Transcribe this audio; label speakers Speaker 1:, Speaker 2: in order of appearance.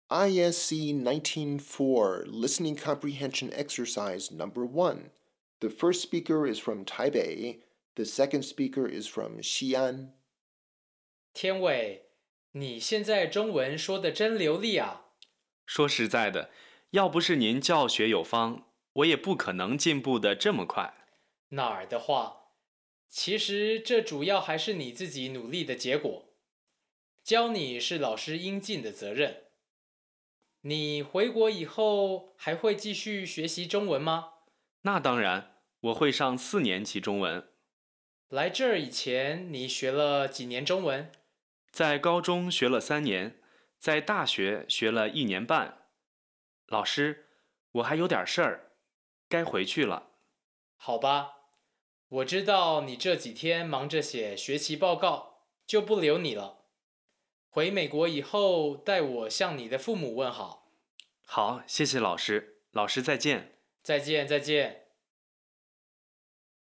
Speaker 1: ISC 19.4 Listening Comprehension Exercise Number 1. The first speaker is from Taipei. The second speaker is from Xi'an.
Speaker 2: 天伟，你现在中文说得真流利啊！
Speaker 3: 说实在的，要不是您教学有方，我也不可能进步得这么快。
Speaker 2: 哪儿的话，其实这主要还是你自己努力的结果。教你是老师应尽的责任。你回国以后还会继续学习中文吗？
Speaker 3: 那当然，我会上4年级中文。
Speaker 2: 来这儿以前，你学了几年中文？
Speaker 3: 在高中学了3年，在大学学了1年半。老师，我还有点事儿，该回去了。
Speaker 2: 好吧，我知道你这几天忙着写学习报告，就不留你了。回美国以后，代我向你的父母问好。
Speaker 3: 好，谢谢老师，老师再见。
Speaker 2: 再见，再见。